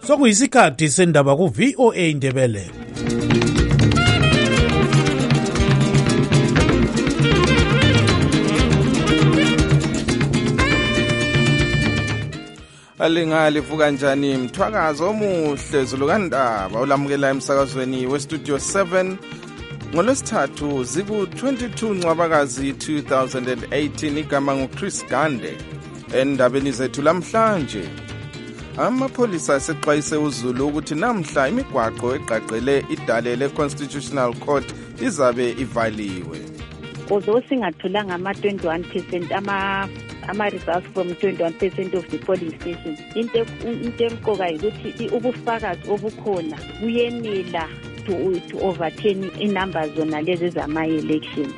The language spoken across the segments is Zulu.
Sokuyisikhathi sendaba ku VOA Indebele. Alingali vuka njani mthwakazo omuhle zulukandaba olamukela emsakazweni westudio 7 ngolwesithathu ziku 22 Ncwabakazi 2018. Igama nguChris Gande. Endabeni zethu lamhlanje, amapholisa asexwayise uZulu ukuthi namhla imigwaqo eqaqele idale le-Constitutional Court izabe ivaliwe. Although singatholanga ama-21% ama-results from 21% of the polling stations, into emqoka ukuthi ubufakazi obukhona buyenela to overturn inumber zona lezi zama-elections.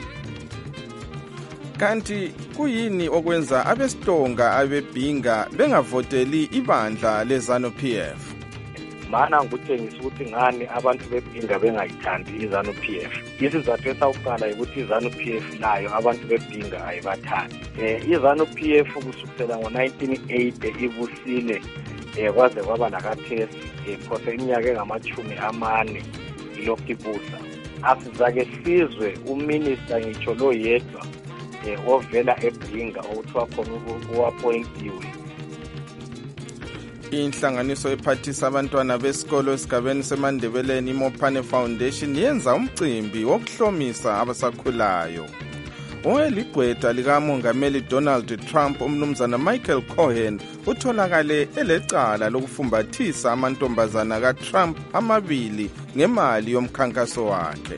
Kanti kuyini okwenza abesitonga abebhinga bengavoteli ibandla leZANU-PF? Mana ngikutshengisa ukuthi ngani abantu bebhinga bengayithandi iZANU-PF. Isizathu esawuqala ukuthi iZANU-PF nayo abantu bebhinga ayibathandi. iZANU-PF kusukela ngo-1980 ibusile kwaze kwaba nakathesi phose iminyaka engama-40 ilokhu ibusa. Asizake sizwe uminister ngitsho lo yedwa ovela ebhinga okuthiwa khona uappointiwe. Inhlanganiso ephathisa abantwana besikolo esigabeni seMandebeleni iMopane Foundation yenza umcimbi wokuhlomisa abasakhulayo. Oweligqwetha likamongameli Donald Trump, umnumzana Michael Cohen, utholakale elecala lokufumbathisa amantombazana kaTrump amabili ngemali yomkhankaso wakhe.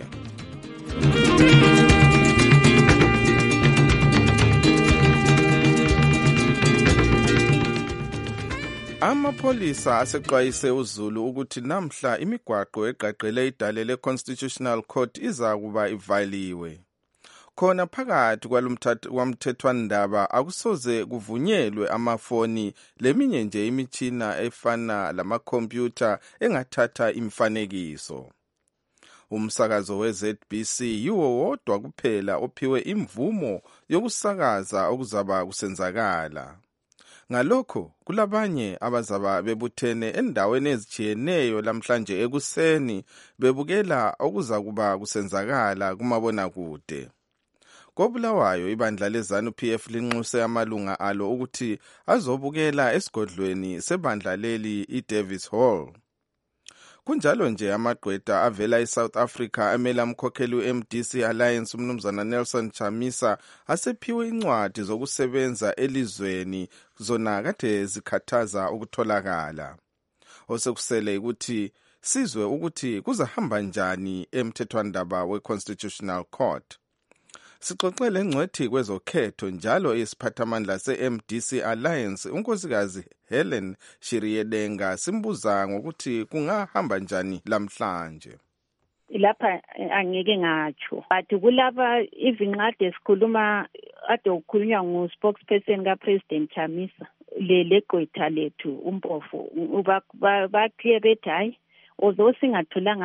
Amapholisa asexwayise uZulu ukuthi namhla imigwaqo eqaqele idale le-Constitutional Court izakuba ivaliwe. Khona phakathi kwamthethwandaba akusoze kuvunyelwe amafoni leminye nje imitshina efana lamakhompyutha engathatha imifanekiso. Umsakazo we-ZBC yiwo wodwa kuphela ophiwe imvumo yokusakaza okuzaba kusenzakala. Ngalokho kulabanye abazaba bebuthene endaweni ezijiyeneyo lamhlanje ekuseni bebukela okuzakuba kusenzakala kumabonakude. KoBulawayo ibandla leZANU-PF linxuse amalunga alo ukuthi azobukela esigodlweni sebandla leli iDavis Hall. Kunjalo nje amagqwetha avela eSouth Africa amela umkhokheli weMDC Alliance umnumzana Nelson Chamisa asephiwe incwadi zokusebenza elizweni zona kade zikhathaza ukutholakala. Osekusele ukuthi sizwe ukuthi kuzahamba njani emthethwandaba we-Constitutional Court. Sixoxele ngcwethi kwezokhetho njalo isiphathamandla se-MDC Alliance unkosikazi Helen Shiriyedenga simbuza ngokuthi kungahamba njani lamhlanje. Lapha angeke ngatsho, but kulaba ivinqade esikhuluma ade ukukhulunywa ngu-spokesperson ka-President Chamisa legqwetha lethu umpofu baclear bethi hayi, although singatholanga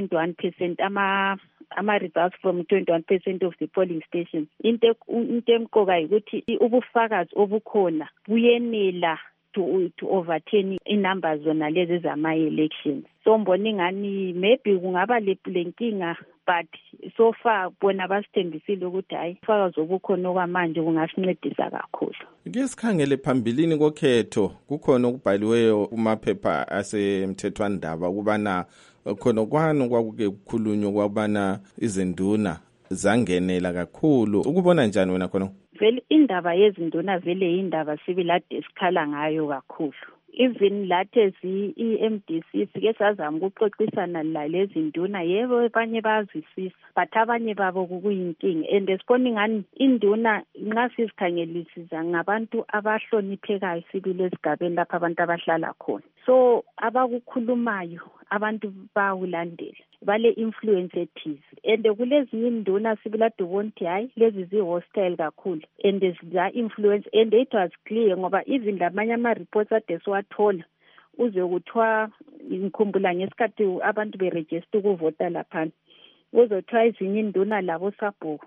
ama-21% ama-results from 21% of the polling stations, into emqoka ukuthi ubufakazi obukhona buyenela to overturn inumber zona lezi zama-elections. So mbona ingani maybe kungaba lenkinga, but so far bona basithembisile ukuthi hayi ubufakazi obukhona okwamanje kungasincedisa kakhulu. Ke sikhangele phambilini kokhetho kukhona okubhaliweyo kumaphepha asemthethwandaba ukubana khona kwano kwakuke kukhulunywa kwabana izinduna zangenela kakhulu. Ukubona njani wena khona? Vele indaba yezinduna vele indaba sibilade sikhala ngayo kakhulu. Even lathezi i-MDC sike sazama ukuxoxisana lalezi nduna, yebo abanye bayazwisisa but abanye babo kuyinkinga, and esibona ngani induna nxa sizikhangelisisa ngabantu abahloniphekayo sibile esigabeni lapha abantu abahlala khona. So abakukhulumayo abantu bawulandela bale influence ethize, and kulezinye induna sibilade bonke hayi lezi zi-hostile kakhulu and ziza influence, and it was clear ngoba even lamanye ama-reports ade siwathola uze kuthiwa ngikhumbula ngesikhathi abantu beregister ukuvota laphana uzothiwa izinye induna labo sabhuku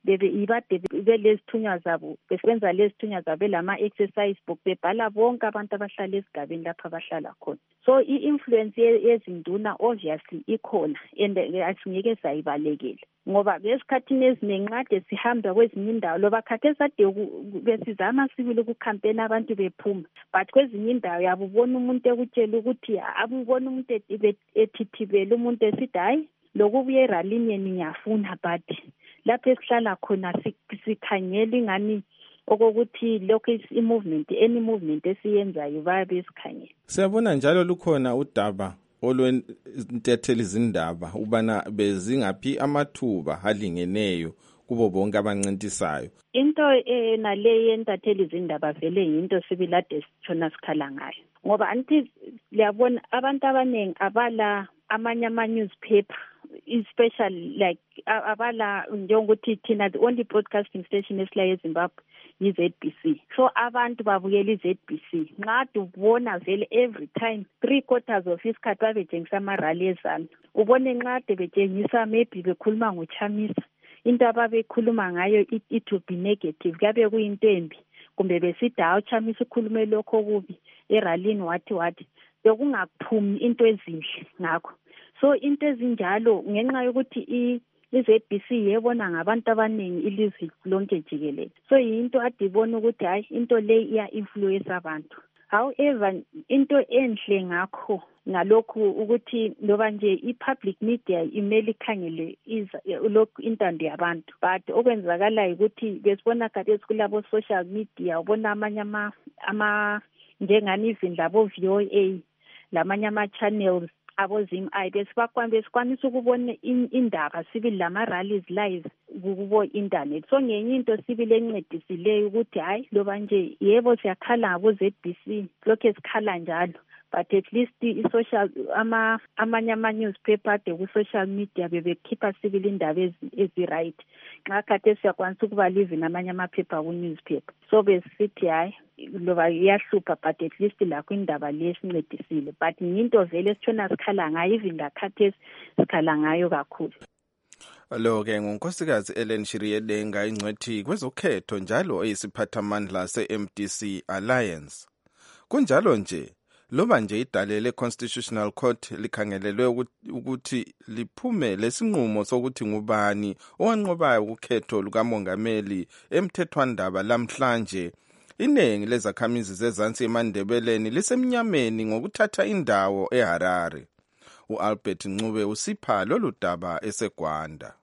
ibade belezithunywa zabo besenza lezithunywa zabo lama-exercise book bebhala bonke abantu abahlala esigabeni lapha abahlala khona. So i-influence yezinduna obviously ikhona and asingeke sayibalekela ngoba ngesikhathini eziningi kade sihamba kwezinye indawo loba khathesi ade besizama sibili ukukhampena abantu bephuma, but kwezinye indawo yabubona umuntu ekutshela ukuthi abubona umuntu ethithibele umuntu esithi hayi lokubuye eralini yeni ngiyafuna, but lapho esihlala khona sikhangela ingani okokuthi lokho any movement esiyenzayo bayabe esikhangela. Siyabona njalo lukhona udaba olwentetheli izindaba ubana bezingaphi amathuba halingeneyo kubo bonke abancintisayo. Into nale yentatheli izindaba vele yinto sibilade sithona sikhala ngayo ngoba anti liyabona abantu abaningi abala amanye ama-newspaper especially like abala njengokuthi thina the only broadcasting station esila eZimbabwe yi-ZBC. So abantu babukela i-ZBC nxa ubona vele every time 3/4 of isikhathi babetshengisa amarally ezanu. Ubone nxa betshengisa maybe bekhuluma ngoChamisa into ababekhuluma ngayo it will be negative, kabe kuyinto embi kumbe besithi hawu Chamisa ukhulume lokho kubi eralini wathi bekungaphumi into ezinhle ngakho. So into ezinjalo ngenxa yokuthi i-ZBC yebona ngabantu abaningi ilizwe lonke jikelele, so yinto adibona ukuthi hayi into le iya-influence abantu. However into enhle ngakho ngalokhu ukuthi loba nje i-public media imele ikhangele lokhu intando yabantu, but okwenzakalayo ukuthi besibona khathesi kulabo social media ubona amanye njengani even labo VOA lamanye ama-channels abozim-i besikwanisa ukubona indaba sibili lama-rallies live kubo-internet. So ngenye into sibili encedisileyo ukuthi hayi loba nje yebo siyakhala ngabo-ZBC lokhu esikhala njalo, but at least i-social amanye ama-newspaper ade ku-social media bebekhipha sibili indaba ezi-right. Nxa khathesi siyakwanisa ukuba live namanye amaphepha ku-newspaper, so besithi hayi loba iyahlupha but at least lakho indaba le sincedisile, but yinto vele sithona sikhala ngayo even ngakhathesi sikhala ngayo kakhulu. Lo-ke ngunkosikazi Ellen Shiriedenga ingcwethi kwezokhetho njalo eyisiphathamandla se-MDC Alliance. Kunjalo nje loba nje idale le-Constitutional Court likhangelelwe ukuthi liphume lesinqumo sokuthi ngubani owanqobayo ukhetho lukamongameli emthethwandaba lamhlanje, iningi lezakhamizi zezansi eMandebeleni lisemnyameni ngokuthatha indawo eHarare. U-Albert Ncube usipha lolu daba eseGwanda.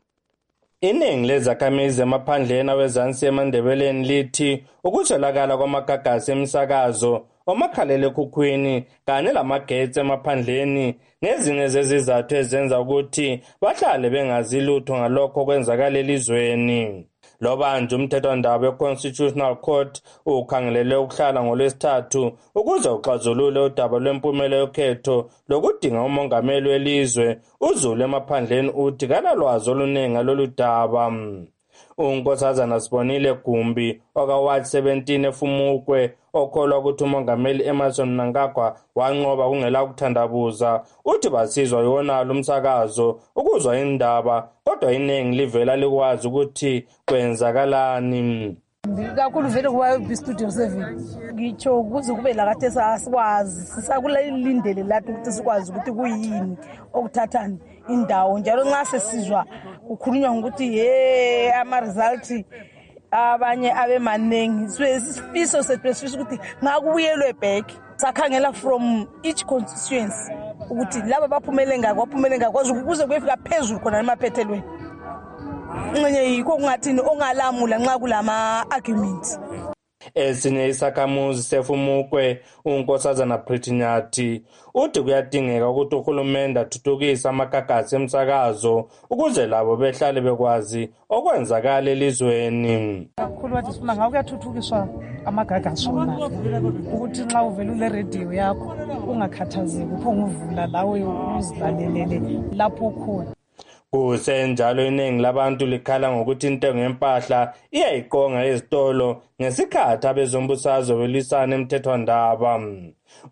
Iningi lezakhamizi emaphandleni awezansi eMandebeleni lithi ukutholakala kwamagagasi emsakazo, omakhalekhukhwini kanye lamagetsi emaphandleni ngezinye zezizathu ezenza ukuthi bahlale bengazi lutho ngalokho kwenzakala elizweni. Loba nje umthethwandaba we-Constitutional Court ukhangelele ukuhlala ngoLwesithathu ukuze uxazulule udaba lwempumela yokhetho lokudinga umongameli welizwe uZulu emaphandleni uthi kalalwazi oluningi ngalolu daba. uNkosazana Sibonile Gumbi okaward 17 eFumukwe okholwa ukuthi umongameli Emmerson Mnangagwa wanqoba kungela ukuthandabuza uthi basizwa yona umsakazo ukuzwa indaba kodwa iningi livela likwazi ukuthi kwenzakalani. Kakhulu vele kuba studio 7 ngitsho kuze kube la kade sasikwazi sisakulindele lapho ukuthi sikwazi ukuthi kuyini okuthatha indawo njalo nxa sesizwa ukukhulunywa ukuthi ama result abanye abemanengi sifiso sesifisa ukuthi ngakubuyelwe back sakhangela from each constituency ukuthi laba baphumele ngakwazi ukuze kuyefika phezulu khona emaphethelweni ngenye yikho kungathini ongalamula nxa kulama arguments. Esinye isakhamuzi seFumukwe uNkosazana Prethinyati uthi kuyadingeka ukuthi uhulumende athuthukise amagagasi emsakazo ukuze labo behlale bekwazi okwenzakala elizweni. Kakhulu bathi sifuna ngawo kuyathuthukiswa amagagasi wona ukuthi nxa uvela ule radio yakho ungakhathazeki uphonga uvula lawe uzilalelele lapho khona. Kusenjalo iningi labantu likhala ngokuthi intengo yempahla iyayiqonga ezitolo ngesikhathi abezombusazwe belisana emthethwandaba.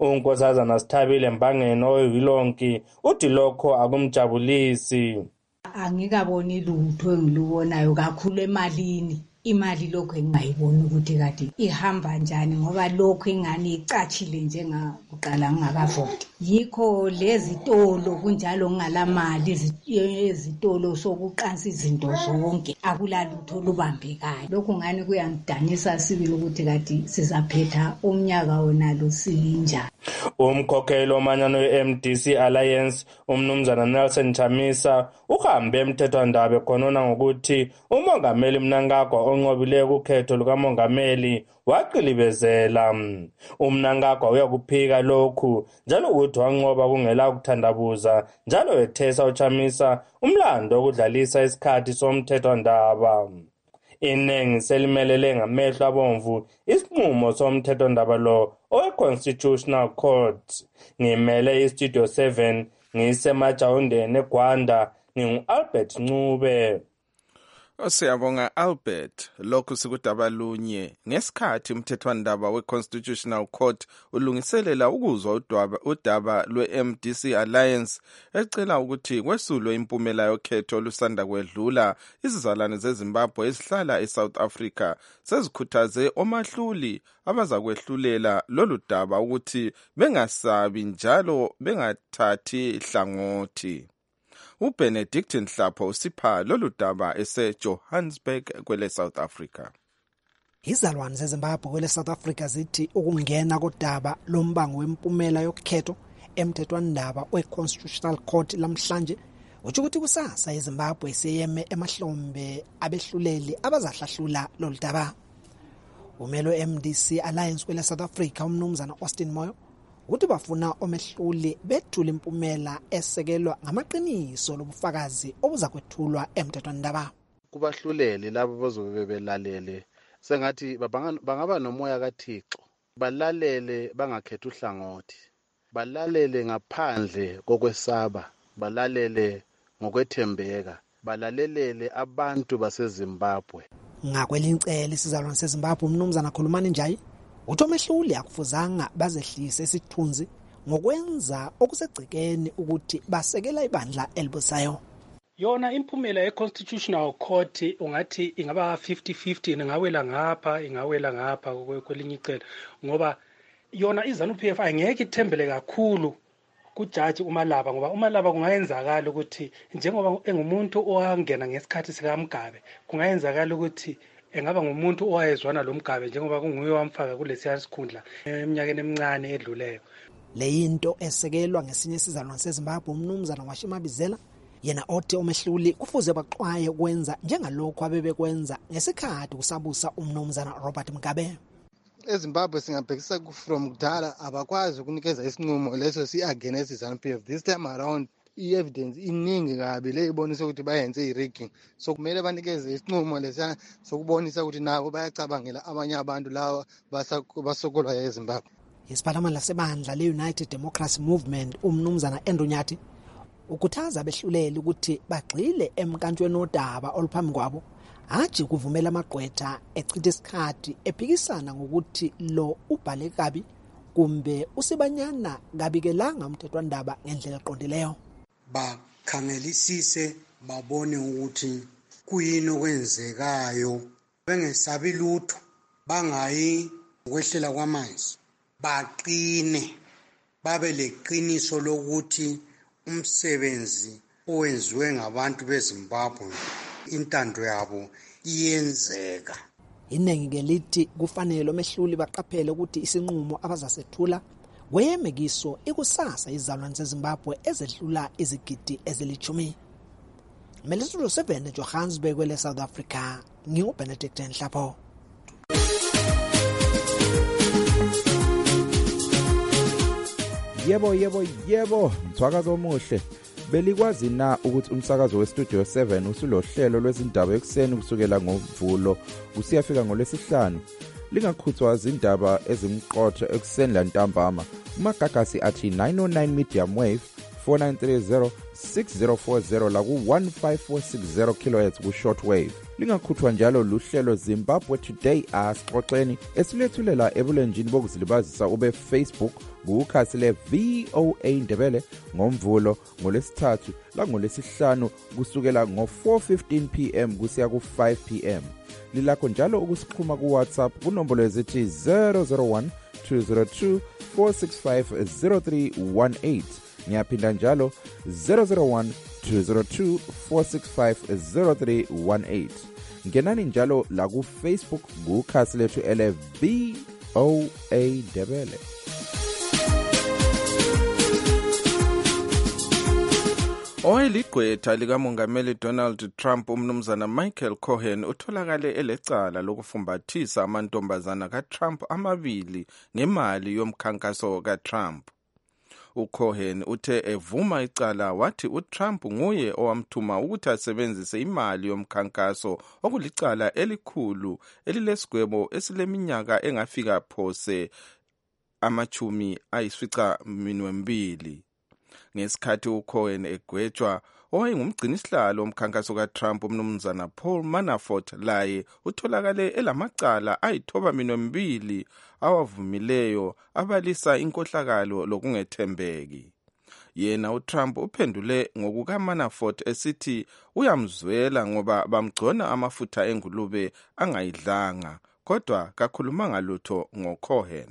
uNkosazana Sithabile Mbangeni oyilonki uthi lokho akumjabulisi. angikaboni lutho engilubonayo kakhulu emalini. Imali lokho engingayiboni ukuthi kade ihamba njani ngoba lokho ingani icachile njengakuqala ngingakavoti. Yikho lezi tolo kunjalo ngalamali ezitolo sokuqansa izinto zonke akulalutho lubambekayo. Lokho ngani kuyangidanisa sibili ukuthi kade sizaphetha umnyaka wona lo sinjani. Umkhokheli omanyano we-MDC Alliance umnumzana Nelson Chamisa uhambe emthethwandaba ekhonona ngokuthi umongameli Mnangagwa onqobileyo kukhetho lukamongameli waqilibezela. UMnangagwa uyakuphika lokhu njalo uthi wanqoba kungela ukuthandabuza njalo wethesa uChamisa umlando okudlalisa isikhathi somthethwandaba. Inengi selimelele ngamehlo abomvu isinqumo somthethwandaba lo owe-Constitutional Court. Ngimele iStudio 7 ngisemajawundeni eGwanda ngingu-Albert Ncube. Siyabonga Albert. Lokhu sikudaba lunye ngesikhathi umthethwandaba we-Constitutional Court ulungiselela ukuzwa udaba lwe-MDC Alliance ecela ukuthi kwesulwe impumela yokhetho lusanda kwedlula. Izizalwane zeZimbabwe ezihlala eSouth Africa sezikhuthaze omahluli abazakwehlulela lolu daba ukuthi bengasabi njalo bengathathi hlangothi. uBenedict Nhlapho usipha lolu daba eseJohannesburg kwele South Africa. Izalwane zeZimbabwe kwele South Africa zithi ukungena kodaba lombango wempumela yokhetho emthethwandaba we-Constitutional Court lamhlanje uthi ukuthi kusasa iZimbabwe seyeme emahlombe abehluleli abazahlahlula lolu daba. Umelo MDC Alliance kwele South Africa umnumzana Austin Moyo uthi bafuna omehluli bethule impumela esekelwa ngamaqiniso lobufakazi obuza kwethulwa emthethwandaba. Kubahluleli labo bazobe belalele sengathi bangaba nomoya kaThixo, balalele bangakhetha uhlangothi, balalele ngaphandle kokwesaba, balalele ngokwethembeka, balalelele abantu baseZimbabwe. Ngakwelinqele isizalwane seZimbabwe umnumzana Khulumani Njayi uthi omehluli akufuzanga bazehlise isithunzi ngokwenza okusegcekeni ukuthi basekela ibandla elibusayo. Yona impumela ye-Constitutional Court ungathi ingaba 50-50 ingawela ngapha kwelinye icele ngoba yona iZANU-PF angeke ithembele kakhulu kujaji uMalaba ngoba uMalaba kungayenzakala ukuthi njengoba engumuntu owangena ngesikhathi sikaMgabe kungayenzakala ukuthi engaba ngumuntu owayezwana lo Mgabe njengoba kunguye wamfaka kulesiya sikhundla eminyakeni emincane edluleyo. Leyinto esekelwa ngesinye isizalwane seZimbabwe umnumzana Washimabizela yena othi omehluli kufuze baxwaye ukwenza njengalokho abebekwenza ngesikhathi kusabusa umnumzana Robert Mugabe. eZimbabwe singabhekisa from kudala abakwazi ukunikeza isinqumo leso si-against iZANU-PF. This time around i-evidence iningi kabi le ibonisa ukuthi bayenze i-rigging, so kumele banikeze isinqumo lesiya sokubonisa ukuthi nabo bayacabangela abanye abantu lawa basokolwa eZimbabwe. Isiphalamani lasebandla le-United Democracy Movement umnumzana Endunyathi ukhuthaza abehluleli ukuthi bagxile emkantweni odaba oluphambi kwabo athi kuvumela amagqwetha echitha isikhathi ephikisana ngokuthi lo ubhale kabi kumbe usibanyana kabikelanga umthethwandaba ngendlela eqondileyo. Bakhangelisise babone ukuthi kuyini okwenzekayo, bengesabi lutho, bangayi ukwehlela kwamanzi, baqine, babe leqiniso lokuthi umsebenzi owenziwe ngabantu beZimbabwe intando yabo iyenzeka. Inengi ke lithi kufanele omehluli baqaphele ukuthi isinqumo abazasethula kweyemekiso ikusasa izalwane zeZimbabwe ezedlula izigidi ezilithumi. Studio 7 Johannesburg kwele South Africa nginguBenedict Nhlapho. Yebo, mthwakazo omuhle. Belikwazi na ukuthi umsakazo weStudio 7 usulohlelo lwezindaba ekseni kusukela ngoMvulo usiyafika ngoLwesihlanu. Lingakhuthwa izindaba ezimqotho ekseni lantambama. Umagagasi athi 909 medium wave 4930 6040 la ku-15460 kHz ku-shortwave. Lingakhuthwa njalo luhlelo Zimbabwe Today asixoxeni esilethulela ebulenjini bokuzilibazisa ube-Facebook kukhasi le-VOA Ndebele ngoMvulo, ngoLwesithathu langolwesihlanu kusukela ngo-4:15 p.m. kusiya ku-5 p.m. Lilakho njalo ukusixhuma ku-WhatsApp kunombolo ezithi 001 202 465 0318. Ngiyaphinda njalo 001 202 465 0318. Ngenani njalo la ku Facebook kukhasi lethu ele VOA Ndebele. Owayeligqwetha likamongameli Donald Trump umnumzana Michael Cohen utholakale elecala lokufumbathisa amantombazana kaTrump amabili ngemali yomkhankaso kaTrump. uCohen uthe evuma icala wathi uTrump nguye owamthuma ukuthi asebenzise imali yomkhankaso okulicala elikhulu elilesigwebo esileminyaka engafika phose amachumi ayisificaminwembili. Ngesikhathi uCohen egwetshwa, owayengumgcinisihlalo womkhankaso kaTrump umnumzana Paul Manafort laye utholakale elamacala ayithobaminwembili awavumileyo abalisa inkohlakalo lokungethembeki. Yena uTrump uphendule ngokukaManafort esithi uyamzwela ngoba bamgcona amafutha engulube angayidlanga, kodwa kakhulumanga lutho ngoCohen.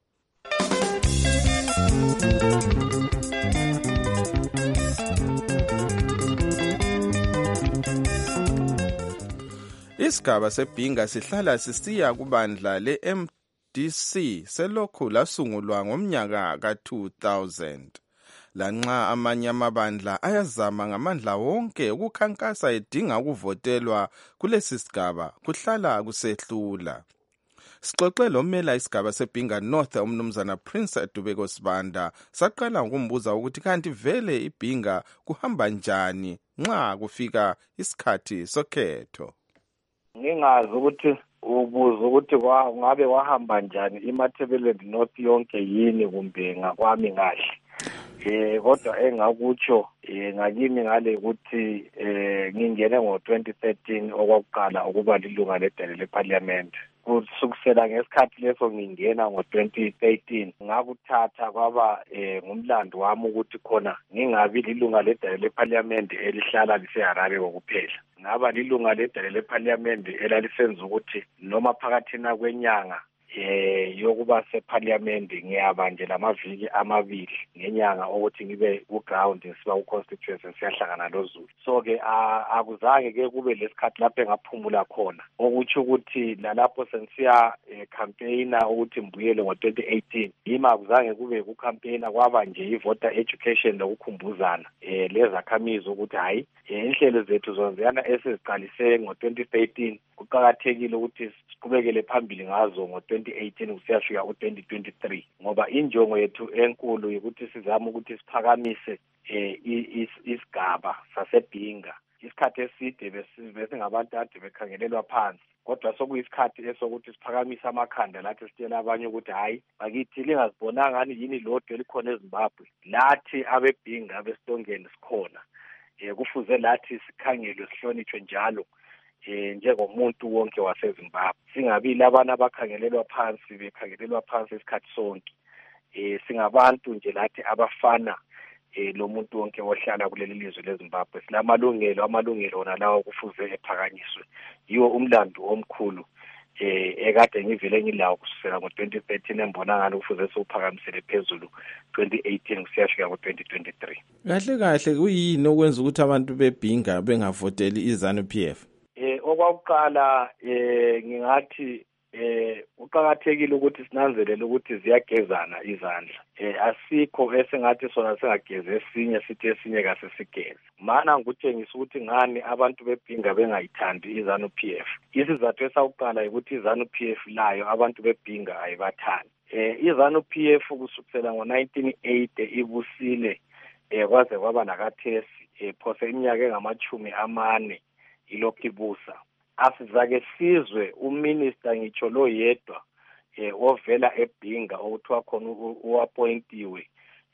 Isigaba sebhinga sihlala sisiya kubandla le-MDC selokhu lasungulwa ngomnyaka ka-2000. Lanxa amanye amabandla ayazama ngamandla wonke ukukhankasa edinga ukuvotelwa kulesi sigaba, kuhlala kusehlula. Sixoxe lomela isigaba sebhinga North umnumzana Prince Dubeko Sibanda saqala ngokumbuza ukuthi kanti vele ibhinga kuhamba njani nxa kufika isikhathi sokhetho. Ngingazi ukuthi ubuza ukuthi ngabe wahamba njani iMatabeleland North yonke yini kumbe ngakwami kahle. Kodwa engakutsho ngakimi ngale ukuthi ngingene ngo-2013 okwakuqala ukuba lilunga ledale leParliament. Kusukisela ngesikhathi leso ngingena ngo-2013 ngakuthatha kwaba ngumlando wami ukuthi khona ngingabi lilunga ledale leParliament elihlala liseHarare kokuphela. Ngaba lilunga ledale leParliament elalisenza ukuthi noma phakathina kwenyanga yokuba seParliament ngiyaba nje lamaviki amabili ngenyanga ukuthi ngibe ku-ground siba ku-constituency siyahlangana loZulu. So ke akuzange ke kube lesikhathi lapho engaphumula khona, okuthi ukuthi lalapho sensiya campaigna ukuthi mbuyele ngo-2018 yima akuzange kube ku-campaigna, kwaba nje i-voter education lokukhumbuzana lezakhamizi ukuthi hayi inhlelo zethu zonzeyana esiziqalise ngo-2013 kuqakathekile ukuthi siqhubekele phambili ngazo ngo-2018 kusiyafika u-2023, ngoba injongo yethu enkulu ukuthi sizame ukuthi siphakamise isigaba sasebhinga. Isikhathi eside besingabantu ade bekhangelelwa phansi, kodwa sokuyisikhathi esokuthi siphakamise amakhanda lathi sitshela abanye ukuthi hayi bakithi lingazibonanga ngani yini lodwa elikhona eZimbabwe, lathi abebhinga besitongeni sikhona. Kufuze lathi sikhangelwe sihlonitshwe njalo njengomuntu wonke waseZimbabwe, singabi labana abakhangelelwa phansi bekhangelelwa phansi isikhathi sonke. Singabantu nje lathi abafana lo muntu wonke ohlala kuleli lizwe leZimbabwe. Amalungelo wona lawo kufuze ephakanyiswe. Yiwo umlando omkhulu ekade ngivele ngilawo kusukela ngo-2013 embonakala kufuze siwuphakamisele phezulu 2018 kusiyafika ngo-2023. Kahle kuyini okwenza ukuthi abantu bebhinga bengavoteli iZANU-PF? Okwakuqala ngingathi uqakathekile ukuthi sinanzelele ukuthi ziyagezana izandla. Asikho esingathi sona singageze esinye sithi esinye kasesigeze. Mana ngikutshengisa ukuthi ngani abantu bebhinga bengayithandi iZANU-PF. Isizathu esawuqala ukuthi iZANU-PF layo abantu bebhinga ayibathandi. iZANU-PF kusukela ngo-1980 ibusile kwaze kwaba nakathesi phose iminyaka engamachumi amane ilokhu ibusa. Asizake sizwe uminister ngitsho lo yedwa ovela ebhinga okuthiwa khona uappointiwe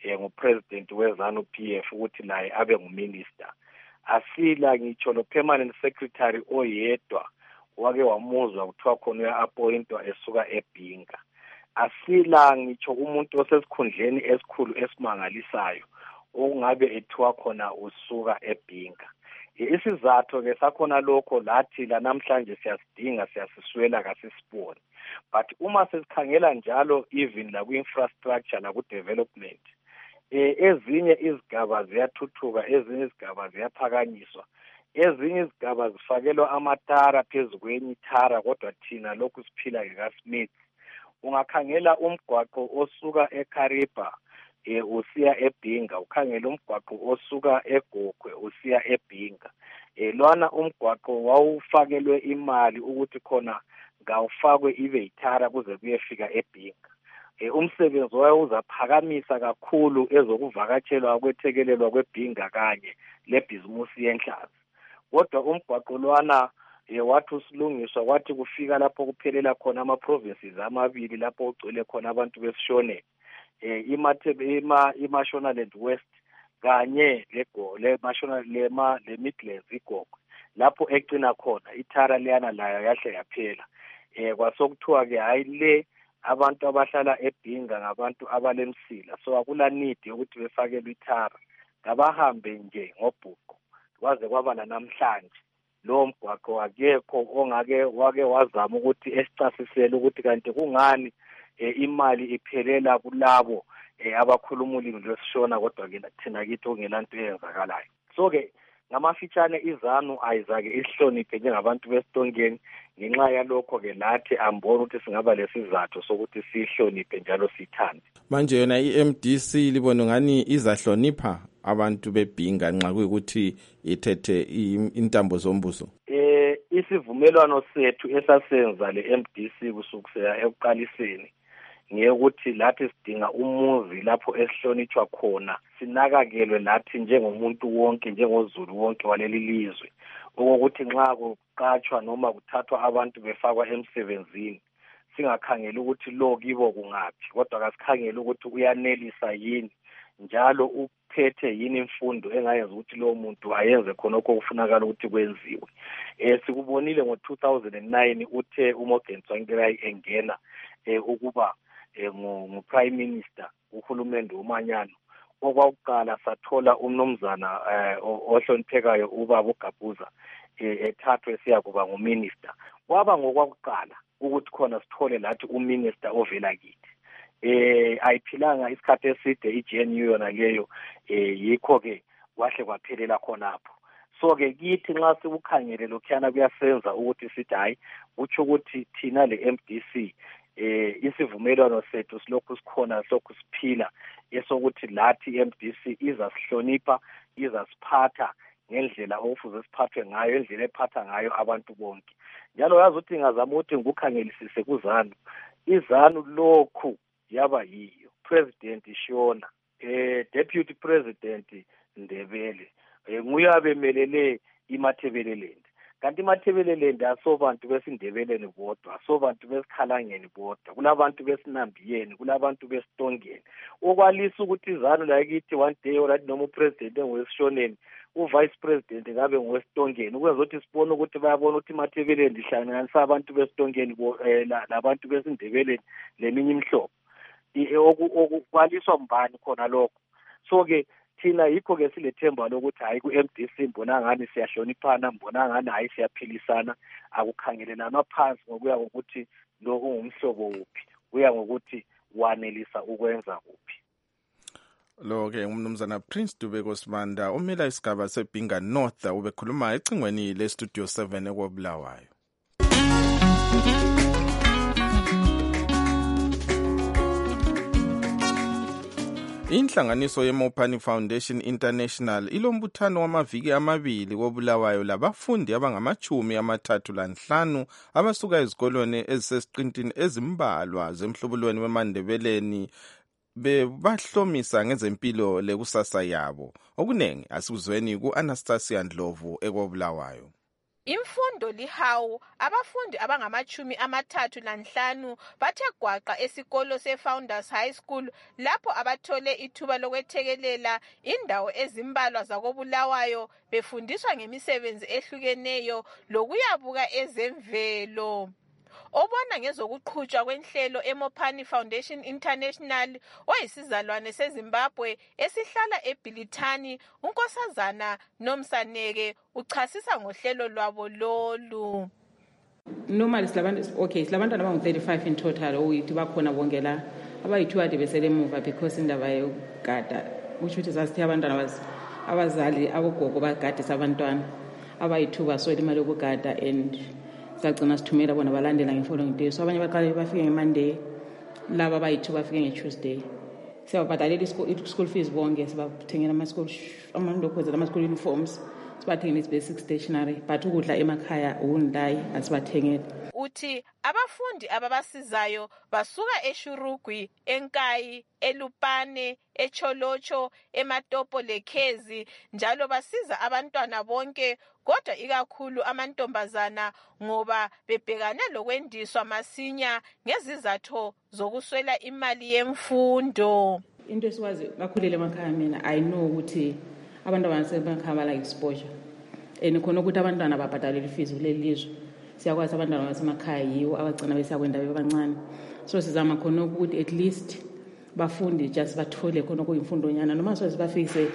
ngupresident wezanu PF ukuthi naye abe nguminister. Asila ngitsho lo permanent secretary oyedwa wake wamuzwa kuthiwa khona uya-appointwa esuka eBhinga. Asila ngitsho umuntu osesikhundleni esikhulu esimangalisayo okungabe ethiwa khona usuka eBhinga. Isizathu ke sakhona lokho lathi la namhlanje siyasidinga siyasiswela kasisiboni. But uma sesikhangela njalo even la ku-infrastructure la ku-development, ezinye izigaba ziyathuthuka, ezinye izigaba ziyaphakanyiswa, ezinye izigaba zifakelwa amatara phezu kwenye ithara, kodwa thina lokhu siphila ngekaSmith. Ungakhangela umgwaqo osuka eKariba usiya eBhinga, ukhangela umgwaqo osuka eGogwe usiya eBhinga. Lwana umgwaqo wawufakelwe imali ukuthi khona ngawufakwe ibe ithara kuze kuyefika eBhinga. Umsebenzi wayo uzaphakamisa kakhulu ezokuvakatshelwa kwethekelelwa kweBhinga kanye lebhizimusi yenhlazi. Kodwa umgwaqo lwana wathi usilungiswa kwathi kufika lapho kuphelela khona ama-provinces amabili lapho ugcwele khona abantu besishoneni, iMashonaland West kanye le-Midlands iGogwe, lapho egcina khona ithara leyana layo yahle yaphela. Kwasokuthiwa-ke hayi le abantu abahlala eBhinga ngabantu abalemsila, so akula need yokuthi befakelwe ithara, ngabahambe nje ngobhuqo kwaze kwaba namhlanje. Lo mgwaqo akekho wake wazama ukuthi esicasisele ukuthi kanti kungani imali iphelela kulabo abakhuluma ulimi lwesishona, kodwa ke thina kithi kungelanto eyenzakalayo. So-ke ngamafitshane izanu ayizake isihloniphe njengabantu besitongeni. Ngenxa yalokho-ke lathi ambona ukuthi singaba lesizathu sokuthi sihloniphe njalo sithande. Manje yona iMDC libona ngani izahlonipha abantu beBhinga nxa kuyikuthi ithethe intambo zombuso? Isivumelwano sethu esasenza leMDC kusukela ekuqaliseni ngekuthi lathi sidinga umuzi lapho esihlonitshwa khona, sinakakelwe lathi njengomuntu wonke, njengozulu wonke waleli lizwe, ukuthi nxa kuqatshwa noma kuthathwa abantu befakwa emsebenzini singakhangela ukuthi lo kibo kungaphi, kodwa kasikhangela ukuthi uyanelisa yini, njalo uphethe yini imfundo engayenza ukuthi lo muntu ayenze khonokho okufunakala ukuthi kwenziwe. Sikubonile ngo-2009 uthe uMorgan Tsvangirai engena ukuba ngu-Prime Minister uhulumende umanyano. Okwakuqala sathola umnumzana ohloniphekayo ubaba uGabuza ethathwe siya kuba nguminister. Kwaba ngokwakuqala ukuthi khona sithole lathi uminister ovela kithi. Ayiphilanga isikhathi eside iGNU yona leyo, yikho-ke kwahle kwaphelela khonapho. So-ke kithi nxa sikukhangele lokhuyana kuyasenza ukuthi sithi hayi, kutsho ukuthi thina le-MDC isivumelwano sethu silokhu sikhona, silokhu siphila, esokuthi lathi i-MDC izasihlonipha, izasiphatha ngendlela okufuze siphathwe ngayo, indlela ephatha ngayo abantu bonke. Njalo yazi ukuthi ngazama ukuthi ngikukhangelisise kuzanu, izanu lokhu yaba yiyo President Shona, Deputy President Ndebele, nguye abemelele iMathebeleland. Kanti iMathebeleland asobantu besindebeleni bodwa, asobantu besikhalangeni bodwa, kulabantu besinambiyeni, kulabantu besitongeni. Okwalisa ukuthi izanu la kithi one day orathi noma upresident engowesishoneni, uvice president ngabe ngowesitongeni, ukwenza ukuthi sibone ukuthi bayabona ukuthi iMathebeleland ihlanganisa abantu besitongeni labantu besindebeleni leminye imihlobo. Okwaliswa mbani khona lokho. So-ke thina yikho-ke silethemba lokuthi hayi ku-MDC mbona ngani siyahloniphana, mbona ngani hayi siyaphilisana, akukhangelelana phansi ngokuya ngokuthi lo ungumhlobo wuphi, kuya ngokuthi wanelisa ukwenza kuphi. Lo-ke umnumzana Prince Dube Sibanda omela isigaba seBhinga North ubekhuluma ecingweni le-Studio 7 eKobulawayo. Inhlanganiso yeMopani Foundation International ilombuthano wamaviki amabili koBulawayo labafundi abangama-35 abasuka ezikolweni ezisesiqintini ezimbalwa zemhlubulweni weMandebeleni bebahlomisa ngezempilo lekusasa yabo. Okunengi asikuzweni ku-Anastasia Ndlovu eKobulawayo. Imfundo lihawu, abafundi abangama-35 bathe gwaqa esikolo se-Founders High School lapho abathole ithuba lokwethekelela indawo ezimbalwa zakoBulawayo befundiswa ngemisebenzi ehlukeneyo lokuyabuka ezemvelo. Obona ngezokuqhutshwa kwenhlelo eMopani Foundation International oyisizalwane seZimbabwe esihlala eBhilithani, uNkosazana Nomsaneke uchasisa ngohlelo lwabo lolu. Normally silabantwana abangu-35 in total oyithi bakhona bonke la abayi-2 ade besele emuva because indaba yokugada kusho ukuthi sasithi abantwana abazali abogogo bagadisa abantwana abayi-2 baswela imali yokugada and sagcina sithumela bona balandela nge-following day. So abanye baqale bafike nge-Monday, laba abayi-2 bafike nge-Tuesday. Siyababhadalela i-school fees bonke, sibathengela ama-school uniforms, sibathengela i-basic stationery, but ukudla emakhaya ukundayi asibathengela. Uthi abafundi ababasizayo basuka eShurugwi, eNkayi, eLupane, eCholocho, eMatopo leKhezi njalo basiza abantwana bonke kodwa ikakhulu amantombazana ngoba bebhekane lokwendiswa masinya ngezizathu zokuswela imali yemfundo. Into esiwazi bakhulele emakhaya mina I know ukuthi abantwana sebemakhaya bala exposure and khona ukuthi abantwana babhadalela fees kuleli lizwe. Siyakwazi abantwana basemakhaya yiwo abagcina besakwenda bebancane. So sizama khona ukuthi at least bafunde just bathole khona kuyimfundonyana noma so sibafikise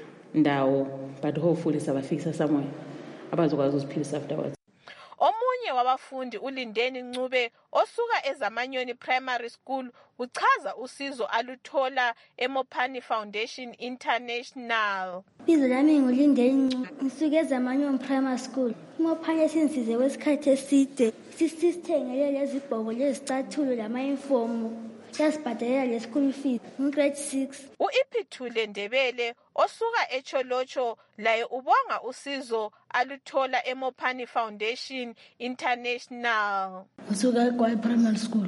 ndawo but hopefully sabafikisa somewhere abazokwazi ukuziphilisa afterwards. Omunye wabafundi uLindeni Ncube osuka eZamanyoni Primary School uchaza usizo aluthola eMopani Foundation International. Bizo lami nguLindeni Ncube, ngisuka eZamanyoni Primary School. Mopani sinsize kwesikhathi eside. Sisithengele lezi bhoko lezicathulo lama-uniform. Yasibhadalela le school fees grade 6. uIphithule Ndebele osuka eCholocho laye ubonga usizo aluthola eMopani Foundation International. Usuka eGwayi Primary School.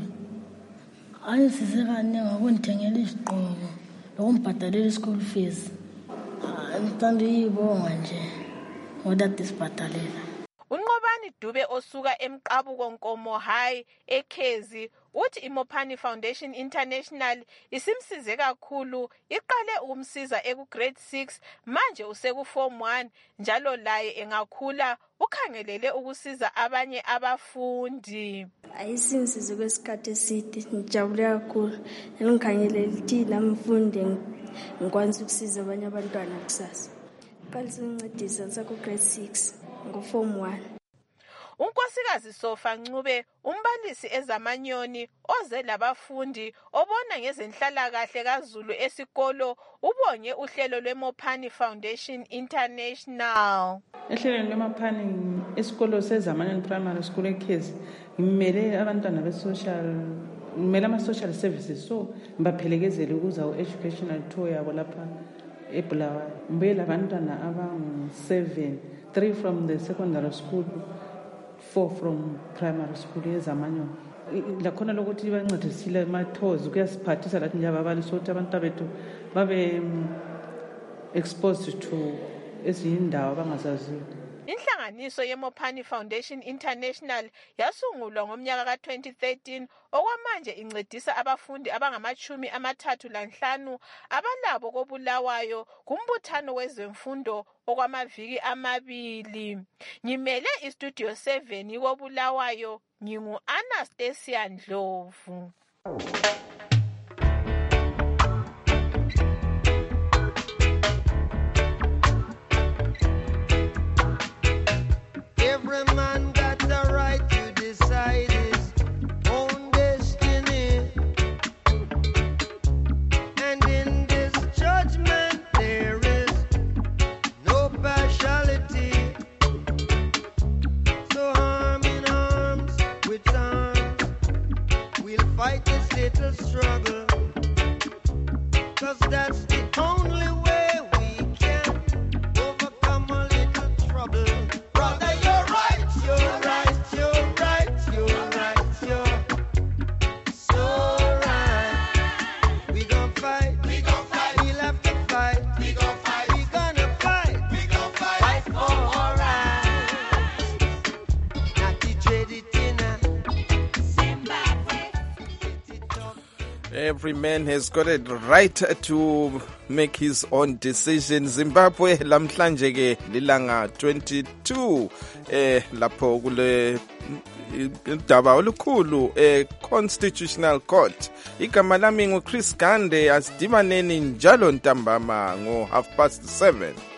Ayisizekane ngokundithengela isigqoko lokumbhadalela school fees. Ngithanda uyibonga nje ngoba disibhadalela. uNqobani Dube osuka eMqabuko Nkomo High eKhezi uthi iMopani Foundation International isimsize kakhulu, iqale ukumsiza grade 6 manje useku-form 1 njalo laye engakhula ukhangelele ukusiza abanye abafundi. Ayisimsize kwesikhathi eside, ngijabule kakhulu ngikhangelele ukuthi lamfundi ngikwanisa ukusiza abanye abantwana kusasa. Qalisa ukuncedisa saku-grade 6 ngo-form 1. uNkosikazi Sofa Ncube umbalisi eZamanyoni oze labafundi obona ngezenhlalakahle kaZulu esikolo ubonge uhlelo lweMopani Foundation International. Ehlelweni lweMopani esikolo seZamanyoni Primary School eKhezi ngimele abantwana ngimele ama-social services so ngibaphelekezele ukuza u-educational tour yabo lapha eBulawayo. Ngibuyela abantwana abangu-7, 3 from the secondary school, 4 from primary school eZamanyoni. Lakhona lokuthi bancedisile ama-tours kuyasiphathisa lathi njengababalisi ukuthi abantu bethu babe exposed to ezinye indawo abangazaziyo. Inhlanganiso yeMopani Foundation International yasungulwa ngomnyaka ka-2013 okwamanje incedisa abafundi abangama-35 abalabo koBulawayo kumbuthano wezemfundo okwamaviki 2. Ngimele iStudio 7 koBulawayo ngingu-Anastasia Ndlovu. Every man got the right to decide his own destiny. And in this judgment there is no partiality. So arm in arms with arms, we'll fight this little every man has got a right to make his own decision. Zimbabwe lamhlanje ke lilanga 22 lapho kule indaba olukhulu Constitutional Court. Igama lami nguChris Gande, asidibaneni njalo ntambama ngo 7:30.